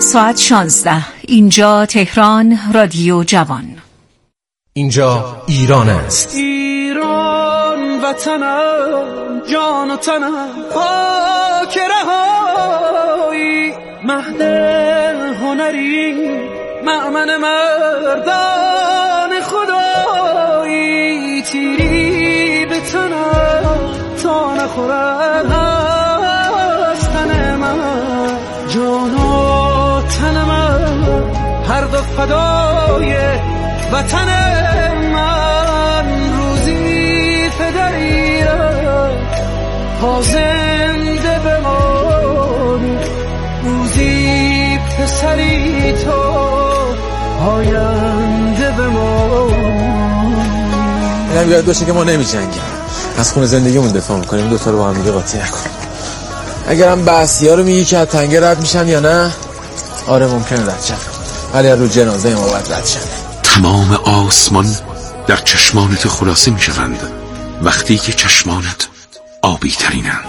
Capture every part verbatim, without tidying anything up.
ساعت شانزده. اینجا تهران، رادیو جوان. اینجا ایران است. ایران وطنم، جان و تنم، خاک رهایی، مهد هنری، مأمن مردان خدایی، تیری به تنم تا نخورد از تن من، جان و تن من هر دو فدای وطن من، روزی فدایت پا زنده بمانی، روزی پسری تو آینده بمانی. اینم یاد باشه که ما نمی جنگیم، از خون زندگیمون دفاع میکنیم، دوتا رو با هم دیگه قاطی نکن. اگرم بحثی ها رو میگی که از تنگه رد میشن یا نه، آره ممکنه رد شن، ولی رو جنازه ما باید رد شن. تمام آسمان در چشمانت خلاصه میشوند وقتی که چشمانت آبی ترینند.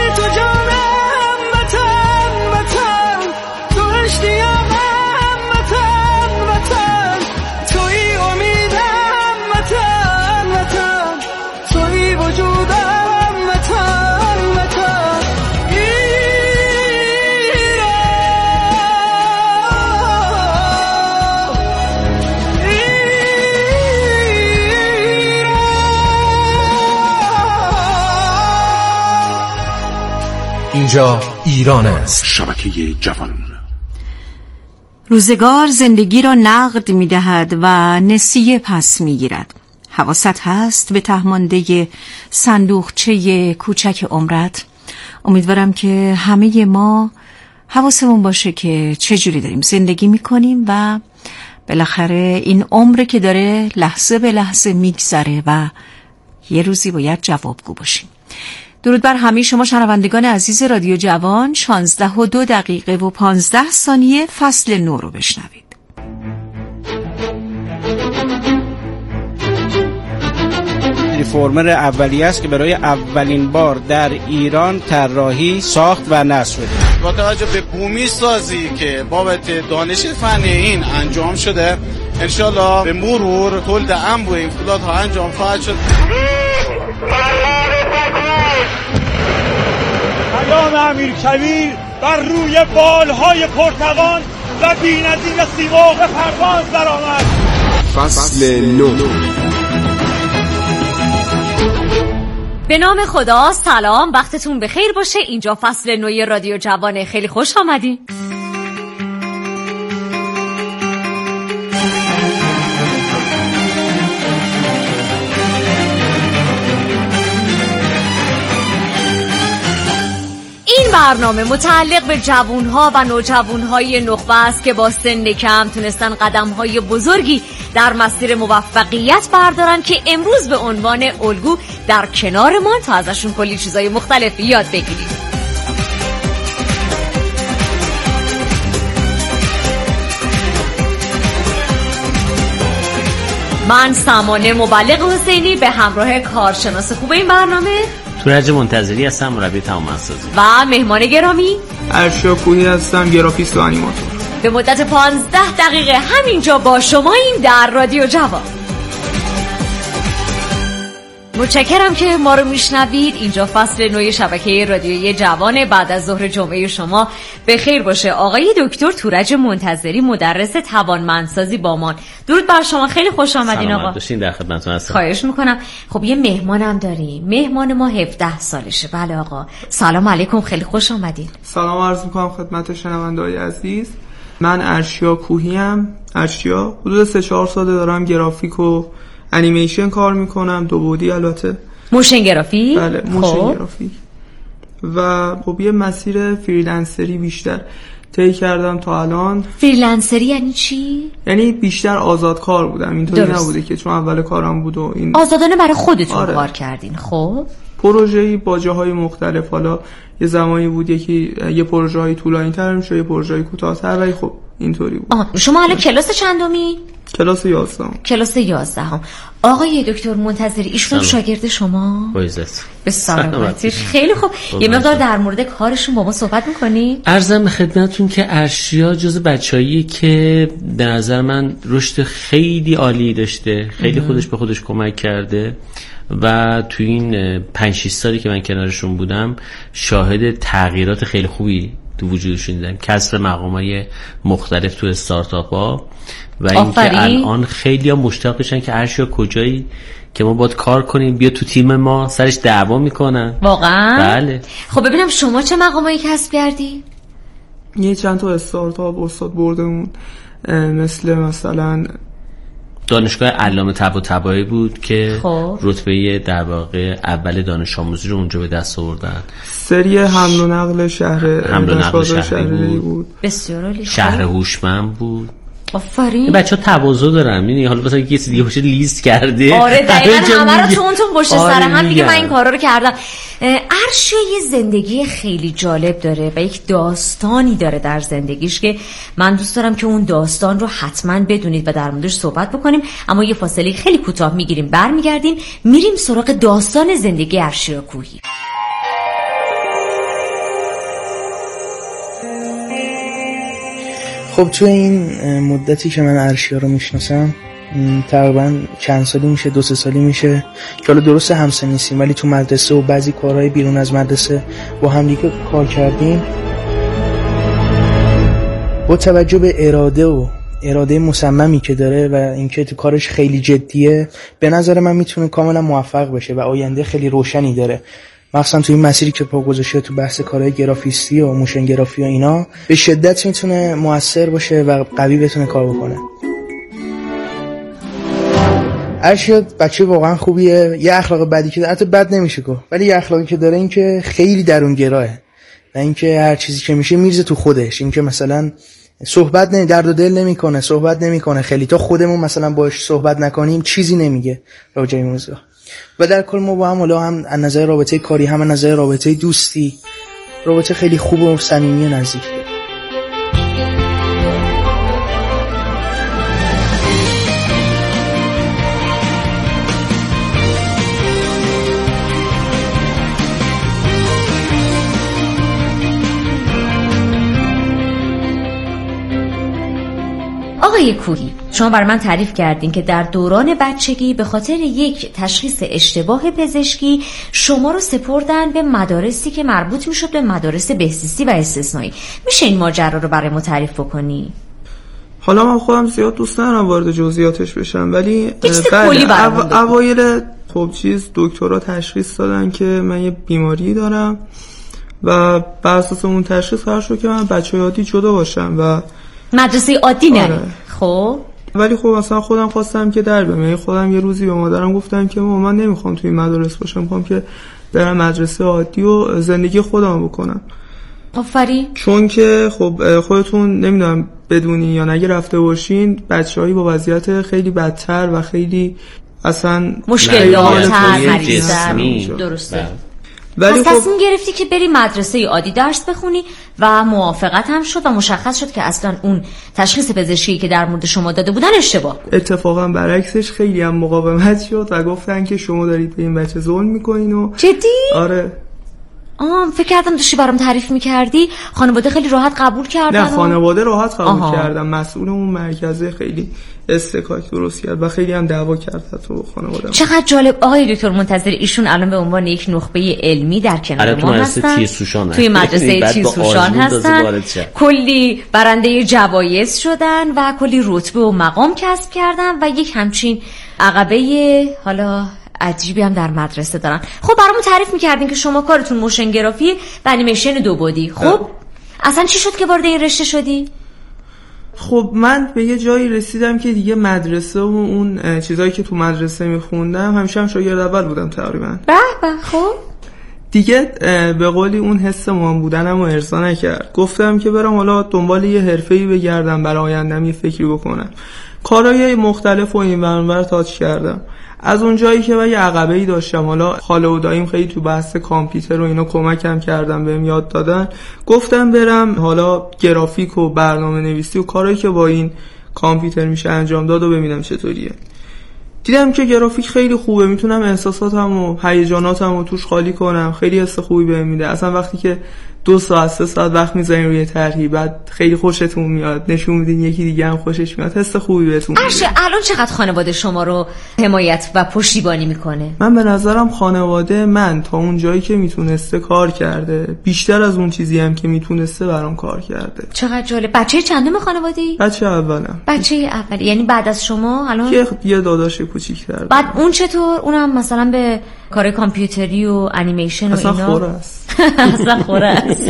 اینجا ایران است. شبکه جوان. روزگار زندگی را نقد می دهد و نسیه پس می گیرد. حواست هست به تهمانده صندوقچه کوچک عمرت؟ امیدوارم که همه ما حواسمون باشه که چجوری داریم زندگی می کنیم و بالاخره این عمره که داره لحظه به لحظه می گذره و یه روزی باید جوابگو باشیم. درود بر همه شما شنوندگان عزیز رادیو جوان. شانزده و دو دقیقه و پانزده ثانیه فصل نو رو بشنوید. ریفورمر اولیه است که برای اولین بار در ایران طراحی، ساخت و نصب شده. با توجه به بومی سازی که بابت دانش فنی این انجام شده، انشالله به مرور تولید انبوه این فولادها انجام خواهد شد. پیام امیرکبیر بر روی بالهای پرتوان و بی‌نظیر سیمرغ پرواز برآمد. فصل نو. به نام خدا. سلام، وقتتون بخیر باشه. اینجا فصل نوی رادیو جوانه. خیلی خوش آمدین. این برنامه متعلق به جوانها و نوجوانهای نخبه است که با سن کم تونستن قدمهای بزرگی در مسیر موفقیت بردارن که امروز به عنوان الگو در کنارمان تا ازشون کلی چیزای مختلف یاد بگیریم. من سمانه مبلغ حسینی به همراه کارشناس خوب این برنامه تورج منتظری هستم، مربی توانمندسازی، و مهمان گرامی ارشیا کوهی هستم، گرافیست و انیماتور. به مدت پانزده دقیقه همینجا با شماییم در رادیو جوان. متشکرم که ما رو میشنوید. اینجا فصل نوی شبکه رادیویی جوان. بعد از ظهر جمعه شما به خیر باشه. آقای دکتر تورج منتظری، مدرس توانمندسازی بامان. درود بر شما، خیلی خوش آمدین آقا. سلامت باشین، در خدمتتون هستم. خواهش میکنم. خب یه مهمانم داریم. مهمان ما هفده سالشه. بله آقا. سلام علیکم، خیلی خوش آمدین. سلام عرض میکنم خدمت شنونده‌های عزیز. من ارشیا کوهی ام. ارشیا حدود سه چهار ساله دارم گرافیک و انیمیشن کار میکنم، دو بعدی البته. موشن گرافیک؟ بله، موشن گرافیک. و خب یه مسیر فریلنسری بیشتر طی کردم تا الان. فریلنسری یعنی چی؟ یعنی بیشتر آزادکار بودم، اینطوری نبوده که چون اول کارم بود و این آزادانه برای خودتون آره. کار کردین. خب پروژه‌ای با جاهای مختلف، حالا یه زمانی بود یکی یه پروژه‌ای طولانی‌تر میشه، یه پروژه‌ای کوتاه‌تر، ولی خب اینطوری بود. آه شما الان کلاس چندمی؟ کلاس یازدهم. کلاس یازدهم. آقای دکتر منتظری ایشون شاگرد شما؟ بایزت. به سلامتیش. خیلی خوب. یه مقدار در مورد کارشون با ما صحبت می‌کنی؟ عرضم به خدمتتون که ارشیا جز بچه‌ایه که به نظر من رشد خیلی عالی داشته، خیلی خودش به خودش کمک کرده و تو این پنج شش سالی که من کنارشون بودم شاهد تغییرات خیلی خوبی تو وجودشون دیدم، کسب مقامای مختلف تو استارتاپ‌ها و اینکه الان خیلی ها مشتاقشن که ارشیا کجایی که ما باید کار کنیم، بیا تو تیم ما، سرش دعوا میکنن. واقعا؟ بله. خب ببینم شما چه مقامایی کسب کردی؟ یه چند تا استارتاپ استاد بردمون، مثل مثلا دانشگاه علامه طباطبایی بود که خب. رتبه در واقع اول دانش آموزی رو اونجا به دست آوردن. سری حمل و نقل شهر حمل و نقل شهری, شهری بود. بود. بسیار عالی. شهر هوشمند بود. آفرین. بچه‌ها تواضع دارن، یعنی حالا مثلا یه چیز دیگه باشه لیست کرده. آره دقیقاً همه رو تون تون پشت آره سر هم میگه من این کارا رو کردم. ارشیا یه زندگی خیلی جالب داره و یک داستانی داره در زندگیش که من دوست دارم که اون داستان رو حتما بدونید و در موردش صحبت بکنیم، اما یه فاصله خیلی کوتاه میگیریم، برمیگردیم میریم سراغ داستان زندگی ارشیا کوهی. خب توی این مدتی که من ارشیا رو میشناسم تقریبا چند سالی میشه، دو سه سالی میشه که حالا درست همسن نیستیم ولی تو مدرسه و بعضی کارهای بیرون از مدرسه با همدیگه کار کردیم. با توجه به اراده و اراده مصممی که داره و اینکه تو کارش خیلی جدیه، به نظر من میتونه کاملا موفق بشه و آینده خیلی روشنی داره، مخصوصا تو این مسیری که پا گذاشته تو بحث کارهای گرافیستی و موشن گرافی و اینا. به شدت میتونه موثر باشه و قوی بتونه کار بکنه. ارشیا بچه واقعا خوبیه، یه اخلاق بدی که داره، حتی بد نمیشه گفت، ولی یه اخلاقی که داره این که خیلی درونگراه و اینکه هر چیزی که میشه میرزه تو خودش، اینکه مثلا صحبت نه درد و دل نمیکنه، صحبت نمیکنه خیلی، تا خودمون مثلا باهاش صحبت نکنیم چیزی نمیگه راجع به موضوع. و در کل ما با هم حالا هم از نظر رابطه کاری هم از نظر رابطه دوستی رابطه خیلی خوب و صمیمی و نزدیکه. آقای کوهی، شما برای من تعریف کردین که در دوران بچگی به خاطر یک تشخیص اشتباه پزشکی شما رو سپردن به مدارسی که مربوط میشد به مدارس بهزیستی و استثنایی. میشه این ماجرا رو برای ما تعریف بکنی؟ حالا من خودم زیاد دوست ندارم وارد جزئیاتش بشم، ولی بله او... اوایل خب چیز دکترها تشخیص دادن که من یه بیماری دارم و بر اساس اون تشخیص قرار شد که من بچه عادی جدا باشم و مدرسه عادی نه. آره. خب ولی خب مثلا خودم خواستم که در بیام، خودم یه روزی به مادرم گفتم که من نمیخوام توی مدرسه باشم، میخوام که برم مدرسه عادی و زندگی خودم بکنم. آفرین. چون که خب خودتون نمیدونم بدونی یا نگه رفته باشین بچه‌هایی با وضعیت خیلی بدتر و خیلی اصلا مشکلات‌تر مریض‌تر. درسته. ولی خب تصمیم گرفتی که بری مدرسه عادی درس بخونی و موافقت هم شد و مشخص شد که اصلا اون تشخیص پزشکی که در مورد شما داده بودن اشتباه بود. اتفاقا برعکسش خیلی هم مقاومت شد و گفتن که شما دارید به این بچه ظلم میکنین و جدی؟ آره. آه فکر کردم داشتی برام تعریف میکردی خانواده خیلی راحت قبول کردن. نه خانواده راحت قبول آها. کردن. مسئول اون مرکزه خیلی استکاک درست کرد و خیلی هم دعوا کرد تو خانواده. چقدر جالب. آقای دکتر منتظری ایشون الان به عنوان یک نخبه علمی در کنار ما هستن. توی مدرسه تیزهوشان هستن. کلی برنده جوایز شدن و کلی رتبه و مقام کسب کردن و یک همچین عقبه حالا عجیبی هم در مدرسه دارن. خب برامون تعریف میکردین که شما کارتون موشن گرافی و انیمیشن دو بعدی. خب اصلا چی شد که وارد این رشته شدی؟ خب من به یه جایی رسیدم که دیگه مدرسه و اون چیزایی که تو مدرسه میخوندم همیشه هم شاگرد اول بودم تقریبا. به به. خب دیگه به قولی اون حس مهم بودنم رو ارضا نکرد. گفتم که برم حالا دنبال یه حرفه‌ای بگردم، برای آیندم یه فکری بکنم. کارهای مختلف و این ور اون ور تاچ کردم. از اون جایی که من یه عقبه‌ای داشتم، حالا خاله و داییم خیلی تو بحث کامپیوتر و اینا کمکم کردن، بهم یاد دادن، گفتم برم حالا گرافیک و برنامه نویسی و کارهایی که با این کامپیوتر میشه انجام داد و ببینم چطوریه. دیدم که گرافیک خیلی خوبه، میتونم احساساتم و هیجاناتم رو توش خالی کنم، خیلی حس خوبی بهم میده. اصلا وقتی که دو ساعت سه ساعت وقت میذارین روی طرحی، بعد خیلی خوشتون میاد، نشون میدین یکی دیگه هم خوشش میاد، حس خوبی بهتون میده. عرشه الان چقدر خانواده شما رو حمایت و پشتیبانی میکنه؟ من به نظرم خانواده من تا اون جایی که میتونسته کار کرده، بیشتر از اون چیزی هم که میتونسته برام کار کرده. چقدر جالب. بچه چندم خانواده‌ای؟ بچه اولم. بچه اول یعنی بعد از شما الان یه یه داداش کوچیک‌تر. بعد اون چطور؟ اونم مثلا به کار کامپیوتری و انیمیشن و اینا اصلا خوره است. اصلا خوره است.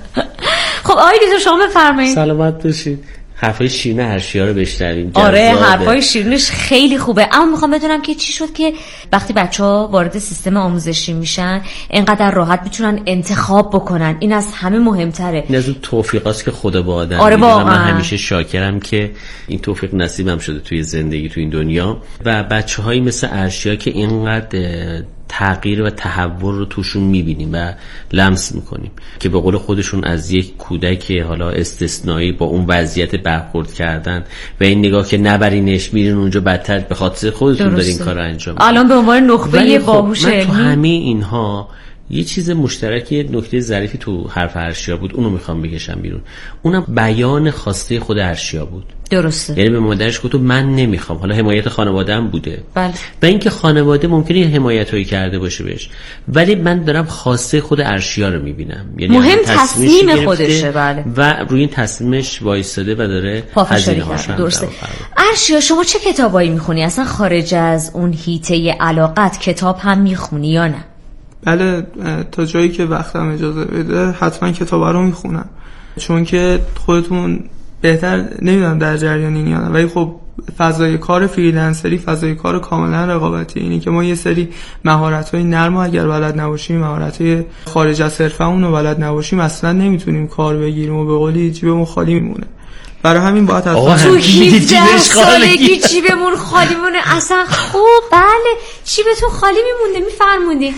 خب آقای دکتر شما بفرمایید. سلامت باشید. حرفای شیرین ارشیا رو بشنویم. آره حرفای شیرینش خیلی خوبه، اما میخوام بدونم که چی شد که وقتی بچه‌ها وارد سیستم آموزشی میشن اینقدر راحت میتونن انتخاب بکنن؟ این از همه مهمتره. این از اون توفیقاست که خدا با آدم آره میده. من همیشه شاکرم که این توفیق نصیبم شده توی زندگی توی این دنیا و بچه‌هایی مثل ارشیا که اینقدر تغییر و تحول رو توشون میبینیم و لمس میکنیم که به قول خودشون از یک کودک حالا استثنایی با اون وضعیت برخورد کردن و این نگاه که نبرینش میرین اونجا بدتر به خاطر خودتون دارین کار انجام میدین. الان به عنوان نخبه باهوش علمی تو همه اینها یه چیز مشترکی، نکته ظریفی تو حرف ارشیا بود، اونو میخوام بکشم بیرون. اونم بیان خواسته خود ارشیا بود. درسته. یعنی به مادرش گفت من نمیخوام، حالا حمایت خانواده هم بوده. بله. و اینکه خانواده ممکنه حمایت هایی کرده باشه بهش، ولی من دارم خواسته خود ارشیا رو میبینم. یعنی مهم تصمیم خودشه. بله. و روی این تصمیمش وایساده و داره هزینه هاش رو. درسته. ارشیا شما چه کتابایی میخونی؟ اصلا خارج از اون حیطه علاقت کتاب هم میخونی یا نه؟ بله، تا جایی که وقتم اجازه بده حتما کتابا رو میخونم، چون که خودتون بهتر نمیدونم در جریان این یا نه، ولی خب فضای کار فریلنسری فضای کار کاملا رقابتی، اینی که ما یه سری مهارت‌های نرم اگر بلد نباشیم، مهارت‌های خارج از حرفمون رو بلد نباشیم، اصلا نمیتونیم کار بگیریم و به قولی جیبمون خالی میمونه. برای همین باید حتما تو هفده سالگی جیبمون خالی مونه. اصلا خوب بله جیبتون خالی میمونده. میفرمودی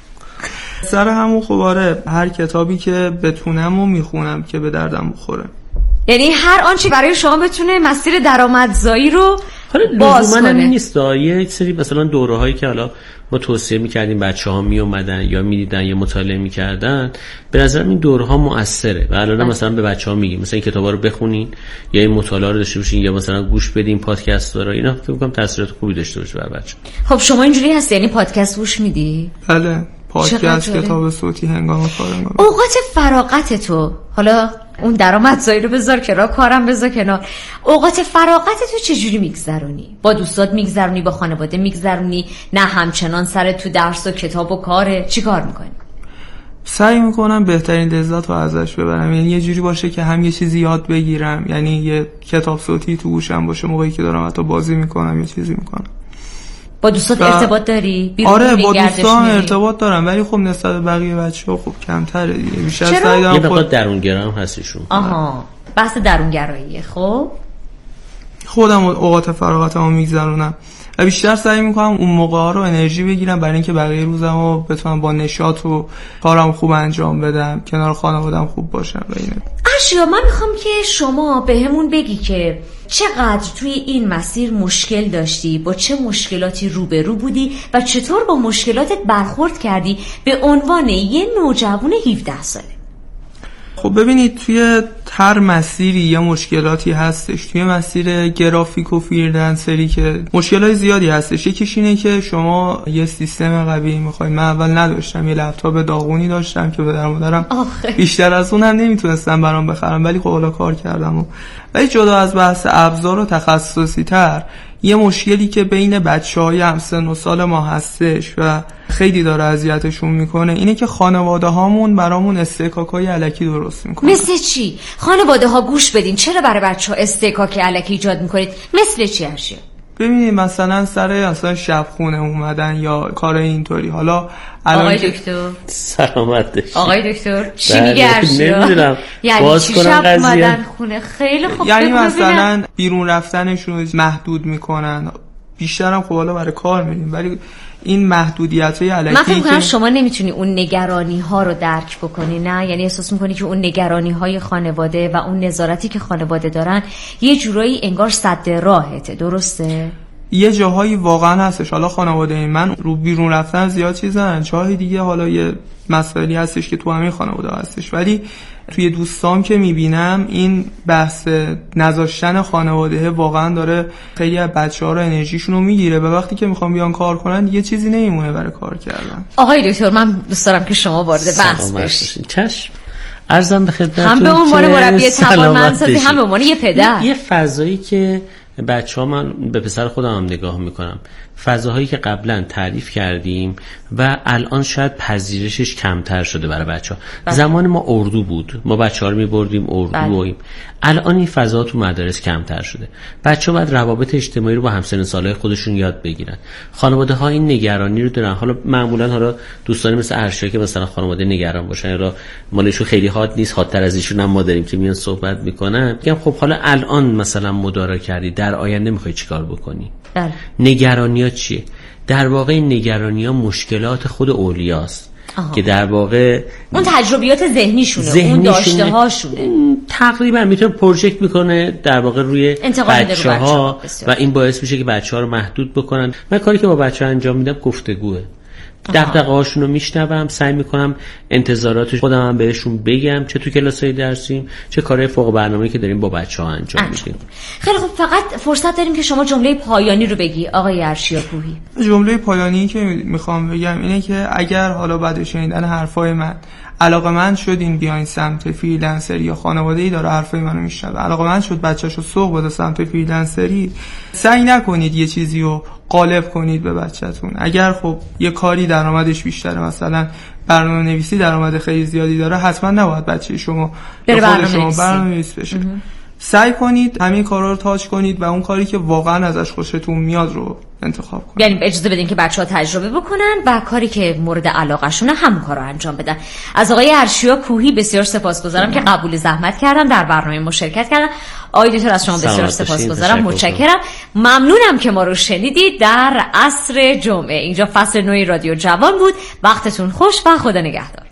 سر همون خب آره، هر کتابی که بتونم و میخونم که به دردم بخوره. یعنی هر آنچه برای شما بتونه مسیر درآمدزایی رو باز کنه. حالا نیست یه سری مثلا دوره هایی که حالا ما توصیه میکردیم بچه‌ها می اومدن یا میدیدن یا مطالعه میکردن، به نظرم این دوره ها مؤثره و الان مثلا به بچه‌ها میگیم مثلا این کتابا رو بخونین یا این مطالعه رو داشته باشین یا مثلا گوش بدین پادکست رو، اینا فکر می‌کنم تاثیرات خوبی داشته باشه بر بچه. خب شما اینجوری هست یعنی پادکست گوش میدی؟ بله، پادکست، کتاب صوتی هنگام کار. اوقات فراغت تو، حالا اون درآمدزایی رو بذار کنار، کارم بذار کنار، اوقات فراغت تو چجوری میگذرونی؟ با دوستات میگذرونی، با خانواده میگذرونی، نه همچنان سر تو درس و کتاب و کاره؟ چی کار میکنی؟ سعی میکنم بهترین لذت رو ازش ببرم، یعنی یه جوری باشه که هم یه چیزی یاد بگیرم، یعنی یه کتاب صوتی تو گوشم باشه موقعی که دارم حتی بازی میکنم یه چیزی میکنم. با دوستات و... ارتباط داری؟ آره با دوستان ارتباط دارم، ولی خب نسبت به بقیه بچه‌ها خب کمتره دیگه. بیشتر سعی دارم یه مقدار درونگرا هم هستیشون. آها، بحث درونگراییه. خب خودم اوقات فراغتمو میگذرونم و بیشتر سعی میکنم اون موقع‌ها رو انرژی بگیرم برای اینکه بقیه روزمو بتونم با نشاط و کارم خوب انجام بدم، کنار خانواده‌ام خوب باشم. و اینه ارشیا من میخوام که شما به همون بگی که چقدر توی این مسیر مشکل داشتی، با چه مشکلاتی روبرو بودی و چطور با مشکلاتت برخورد کردی به عنوان یه نوجوان هفده ساله. خب ببینید توی هر مسیری یه مشکلاتی هستش. توی مسیر گرافیک و فریلنسری که مشکلات زیادی هستش. یکیش اینه که شما یه سیستم قوی میخوای. من اول نداشتم، یه لپتاپ داغونی داشتم که پدر مادرم بیشتر از اونم نمیتونستم برام بخرم، ولی خب حالا کار کردم. و ولی جدا از بحث ابزار و تخصصی تر، یه مشکلی که بین بچه‌های همسن و سال ما هستش و خیلی داره اذیتشون میکنه اینه که خانواده هامون برامون استحکاکای الکی درست میکنه. مثل چی؟ خانواده ها گوش بدین، چرا برای بچه‌ها استحکاک الکی ایجاد میکنید؟ مثل چی هرشه؟ ببینید مثلا سر مثلا شب خونه اومدن یا کار اینطوری. حالا آقای دکتر سلامت باشی. آقای دکتر چی میگه ارشیا؟ نمیدونم یعنی باز چی کنم شب قضیه اومدن خونه؟ خیلی خوب. یعنی مثلا بیرون رفتنشون محدود میکنن. بیشترم خب حالا برای کار میریم، ولی این محدودیت‌های الکی من فکر می‌کنم که شما نمیتونی اون نگرانی ها رو درک بکنی، نه؟ یعنی احساس می‌کنی که اون نگرانی های خانواده و اون نظارتی که خانواده دارن یه جورایی انگار سد راهته، درسته؟ یه جاهایی واقعا هستش. حالا خانواده من رو بیرون رفتن زیاد چیزن، جاهای دیگه حالا یه مسئله هستش که تو همین خانواده هستش، ولی توی دوستام که میبینم این بحث نذاشتن خانواده واقعا داره خیلی از بچه‌ها رو انرژیشون رو میگیره و وقتی که میخوام بیان کار کنن دیگه چیزی نمیمونه برای کار کردن. آقای دکتر من دوست دارم که شما وارد بحث بشید. چشم. عرضم به خدمتتون هم به عنوان مربی توانمندسازی هم به عنوان یه پدر. یه فضایی که بچه‌ها، من به پسر خودم هم نگاه میکنم، فضاهایی که قبلا تعریف کردیم و الان شاید پذیرشش کمتر شده برای بچه‌ها. زمان ما اردو بود، ما بچه‌ها رو می‌بردیم اردو ویم. الان این فضا تو مدارس کمتر شده. بچه‌ها باید روابط اجتماعی رو با همسن سالای خودشون یاد بگیرن. خانواده‌ها این نگرانی رو دارن. حالا معمولا حالا دوستانی مثل ارشیا که مثلا خانواده نگران باشن یا مالشون خیلی حاد نیست، حادتر از ایشون هم ما داریم که میان صحبت میکنن، میگم خب حالا الان مثلا مدارا کردی، در آینده میخوای چیکار بکنی؟ بله. نگرانی‌ها چیه؟ در واقع نگرانی‌ها مشکلات خود اولیاست آها. که در واقع اون تجربیات ذهنیشونه، ذهنیشونه. اون داشته هاشونه، تقریبا میتونه پروژکت میکنه در واقع روی بچه‌ها و این باعث میشه که بچه‌ها رو محدود بکنن. من کاری که با بچه‌ها انجام میدم گفتگوه. دغدغه‌هاشون رو میشنوم، سعی میکنم انتظارات خودم هم بهشون بگم، چه تو کلاس‌های درسیم چه کارهای فوق برنامه‌ای که داریم با بچه‌ها انجام میدیم. خیلی خوب، فقط فرصت داریم که شما جمله پایانی رو بگی آقای ارشیاپوری. جمله پایانی که میخوام بگم اینه که اگر حالا بعد شنیدن حرفای من علاقه‌مند شدین بیاین سمت فریلنسری یا خانواده‌ای داره حرفای منو میشنوه، علاقه‌مند شد بچه‌شو سوق بده سمت فریلنسری، سعی نکنید یه چیزی رو غالب کنید به بچه‌تون. اگر خب یه کاری درآمدش بیشتره، مثلا برنامه نویسی درآمد خیلی زیادی داره، حتما نباید بچه شما به خود شما برنامه نویس بشه. سعی کنید همین کارا رو تاچ کنید و اون کاری که واقعا ازش خوشتون میاد رو انتخاب کنید. یعنی اجازه بدین که بچه‌ها تجربه بکنن و کاری که مورد علاقه‌شونه همون کارو انجام بدن. از آقای ارشیاپوری بسیار سپاسگزارم که قبول زحمت کردن، در برنامه ما شرکت کردن. آقای دکتر از شما بسیار سپاسگزارم، متشکرم. ممنونم که ما رو شنیدید در عصر جمعه. اینجا فصل نوی رادیو جوان بود. وقتتون خوش و خدا نگهدار.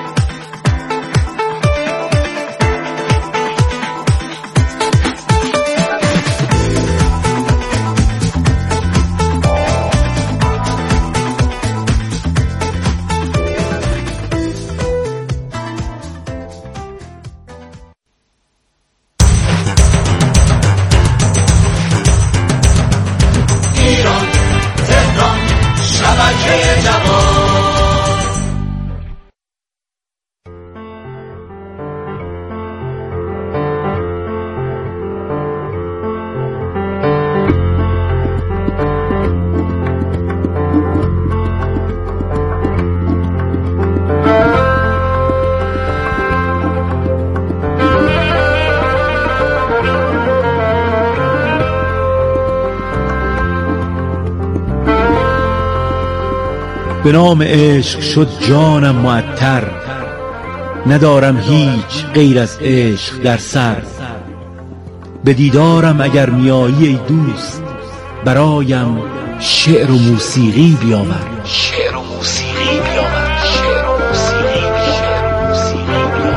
به نام عشق شد جانم معطر، ندارم هیچ غیر از عشق در سر. به دیدارم اگر میایی ای دوست، برایم شعر و موسیقی بیاور. شعر و موسیقی بیاور. شعر و موسیقی بیاور.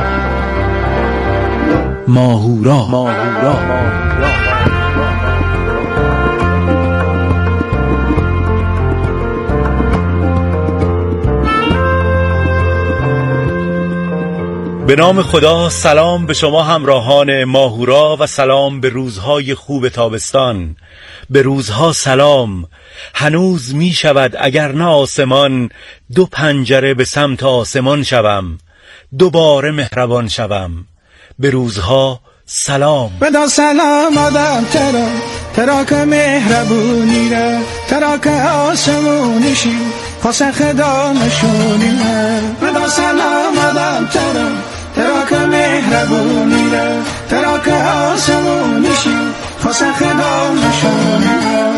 ماهورا ماهورا به نام خدا. سلام به شما همراهان ماهورا و سلام به روزهای خوب تابستان. به روزها سلام. هنوز می شود اگر نه آسمان، دو پنجره به سمت آسمان شوم، دوباره مهربان شوم. به روزها سلام. بدا سلام آدم ترا ترا که مهربونی را، ترا که آسمونشی خواست خدا نشونی را. بدا سلام آدم ترا ترا که مهربونی را، ترا که آسمونشی خواست خدا نشونی را.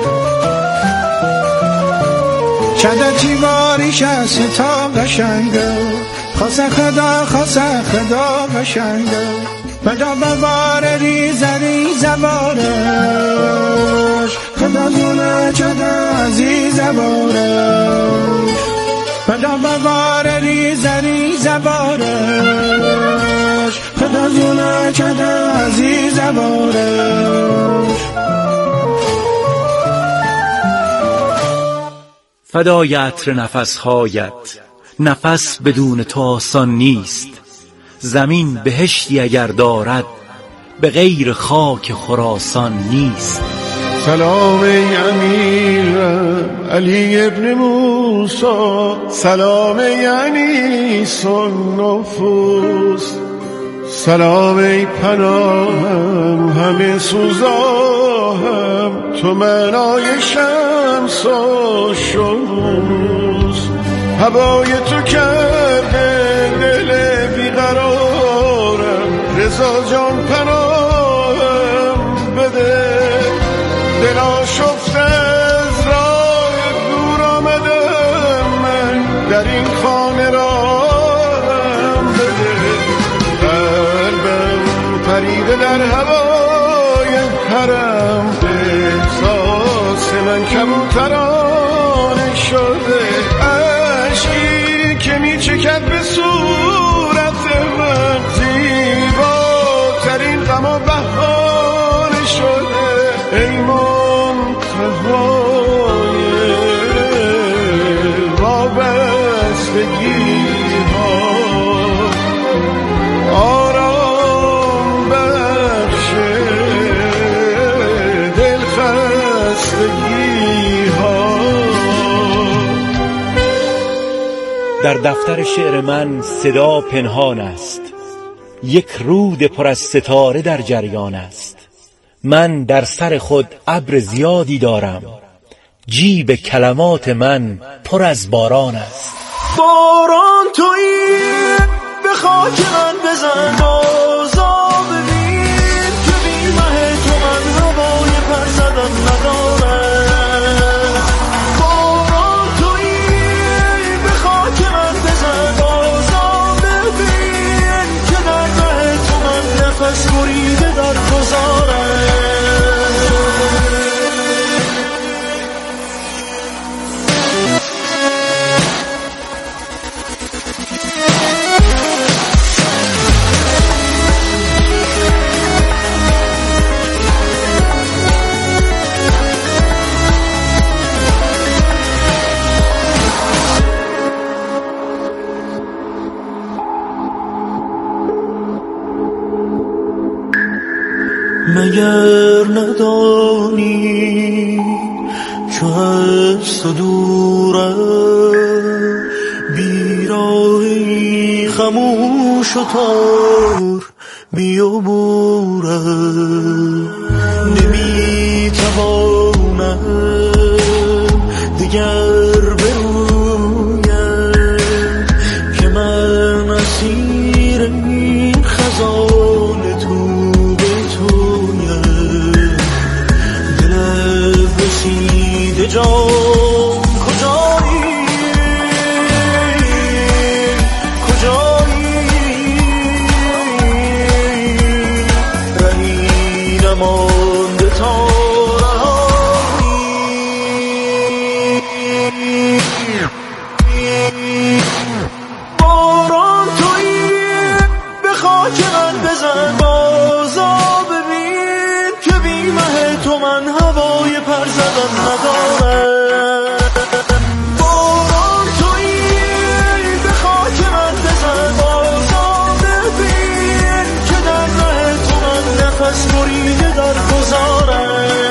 چند تیواریش از تا قشنگه، خواست خدا خواست خدا قشنگه. بدا بوار ریز ریز بارش، خدا خدا دونه چه عزیز بارش خدا بوار ریز ریز بارش خدا دونه چه عزیز بارش فدای عطر نفسهایت، نفس بدون تو آسان نیست. زمین بهشتی اگر دارد به غیر خاک خراسان نیست. سلام ای امیرم علی ابن موسی، سلام ای انیس النفوس، سلام ای پناهم همه سوزاهم، تو منای شمس و شموس. هوای تو کرده دل بیقرارم، رضا جان پناهم بده. دل آشفته از راه دور آمدم من، در این خانه راهم بده. قلبم پریده در هوای حرم، احساس من کبوترانه شده. عشقی که می چکد به صورت من، زیباترین غم و بهانه شده. ای منتهای وابستگی ها، آرام بخش دلخستگی ها. در دفتر شعر من صدا پنهان است، یک رود پر از ستاره در جریان است. من در سر خود ابر زیادی دارم، جیب کلمات من پر از باران است. باران تویی به خاک من بزن، بازا ببین که بی مه تو من هوای پر زدن ندارم. باران تویی به خاک من بزن، بازا ببین که در مه تو من نفس بریده در گذارم. مگر ندانی چو هست و دورم، بیراهی خموش و تار بیابورم. نمیتوانم دیگر برویم که من اسیر این خزان تو رسیده جان. کجایی کجایی رهی نمانده تا رهایی. باران تویی به خاک من بزن، بازا ببین که بی مه تو من هوای پر زدن ندارم. باران تویی به خاک من بزن، بازا ببین که در مه تو من نفس بریده در گذارم.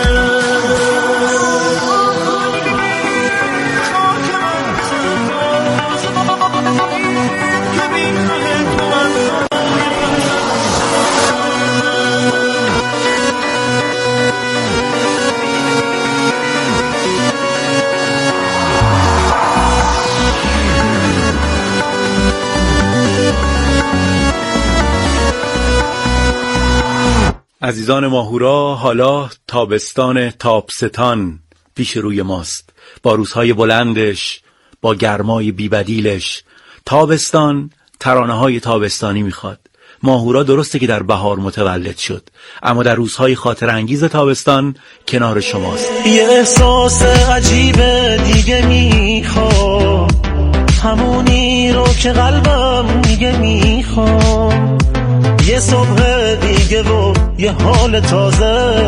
عزیزان ماهورا، حالا تابستان تابستان پیش روی ماست، با روزهای بلندش، با گرمای بیبدیلش. تابستان ترانه‌های تابستانی میخواد. ماهورا درسته که در بهار متولد شد، اما در روزهای خاطر انگیز تابستان کنار شماست. یه احساس عجیبه دیگه میخوام، همونی رو که قلبم میگه میخوام، یه صبح دیگه و یه حال تازه،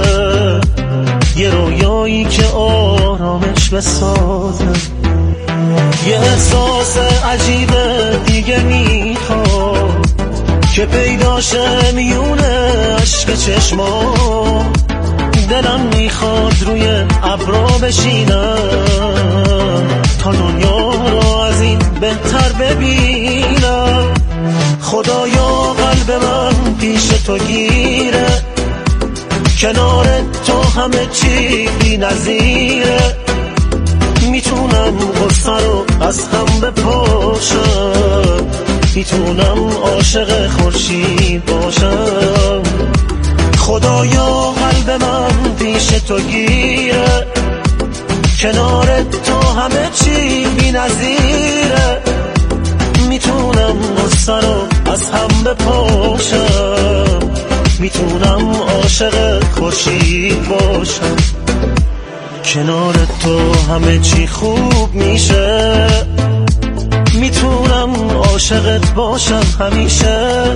یه رویایی که آرامش بسازه. یه احساس عجیبه دیگه میخوام که پیداشه میونه عشق چشما، دلم میخواد روی ابرا بشینم تا دنیا رو از این بهتر ببینم. خدایا قلب من پیش تو گیره، کنار تو همه چی بی نظیره، میتونم غصه رو از هم بپاشم، میتونم عاشق خورشید باشم. خدایا قلب من پیش تو گیره، کنار تو همه چی بی نظیره، میتونم غصه رو از هم بپاشم، میتونم عاشق خورشید باشم. کنار تو همه چی خوب میشه، میتونم عاشقت باشم همیشه.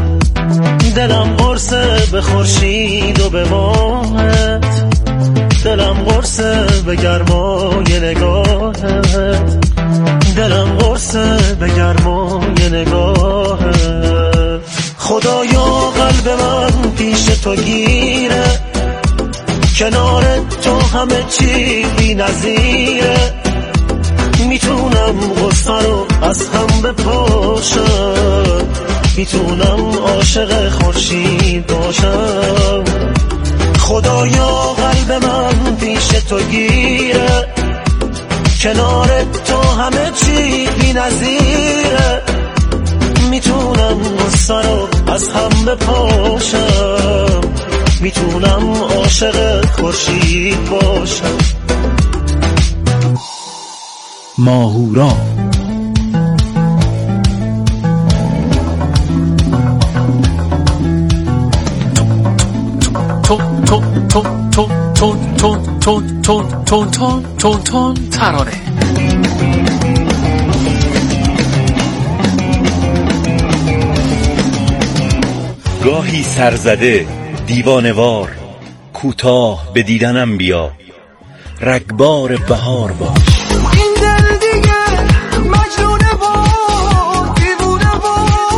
دلم قرصه به خورشید و به ماهت، دلم قرصه به گرمای نگاهت، دلم قرصه به گرمای نگاهت. خدایا قلب من پیش تو گیره، کنار تو همه چی بی نظیره، میتونم غصه رو از هم بپاشم، میتونم عاشق خورشید باشم. خدایا قلب من پیش تو گیره، کنار تو همه چی بی نظیره، میتونم غصه رو از هم بپاشم، میتونم عاشق خورشید باشم. ماهورا تون تون تون تون تون تون تون تون تون تون تون ترانه. گاهی سرزده دیوانوار، کوتاه به دیدنم بیا، رگبار بهار باش. این دل دیگه مجنونه و دیوونه و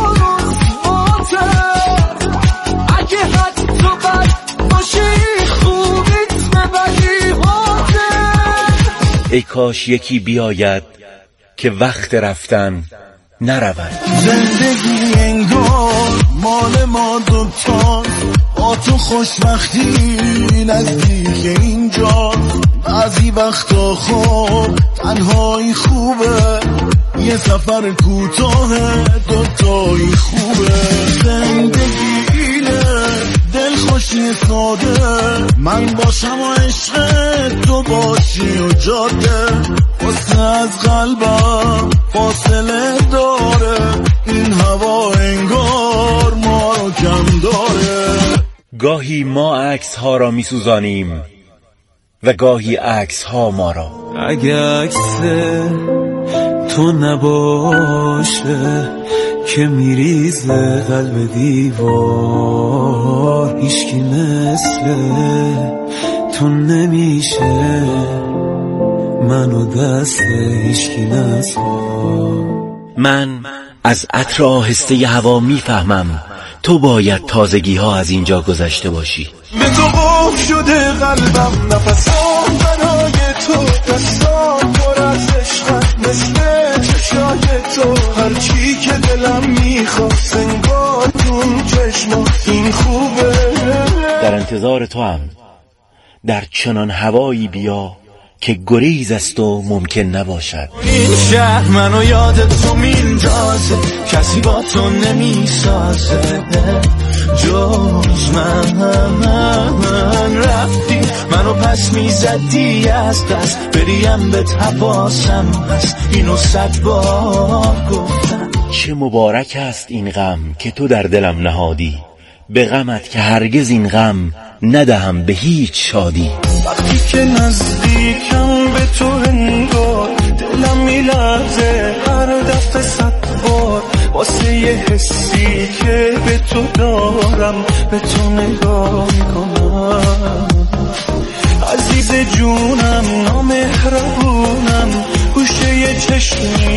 رسواته، اگه حتی بد باشی خوبیت ببری هاته. ای کاش یکی بیاید که وقت رفتن نرود. زندگی انگار مال ما دوتا، با تو خوشبختی نزدیک اینجا. بعضی وقتا خوب تنهایی خوبه، یه سفر کوتاه دوتایی خوبه. زندگی اینه دل خوشی ساده، من باشم و عشق تو باشی و جاده. واسه از قلبم فاصله داره، این هوا انگار ما رو کم داره. گاهی ما عکس ها را می سوزانیم و گاهی عکس ها ما را. اگه عکس تو نباشه که میریزه قلب دیوار، هیچکی مثل تو نمیشه، منو دست هیچکی نسپار. من از عطر آهسته هوا میفهمم تو باید تازگی ها از اینجا گذشته باشی. به تو قفل شده قلبم، نفسام برای تو، دستام پر از عشقت مثل چشای تو. هرچی که دلم میخواد سنگار تو چشما، این خوبه. در انتظار تو هم در چنان هوایی بیا که گریز است و ممکن نباشد. این شهر منو یاد تو میندازه، کسی با تو نمیسازه جز من. من رفتی منو پس میزدی از دست، بریم به تباسم هست، اینو صد بار گفتم. چه مبارک است این غم که تو در دلم نهادی، به غمت که هرگز این غم ندهم به هیچ شادی. وقتی که نزدیکم به تو انگار دلم میلرزه هر دفعه صد بار، واسه یه حسی که به تو دارم به تو نگاه میکنم. عزیز جونم نامهربونم گوشه چشمی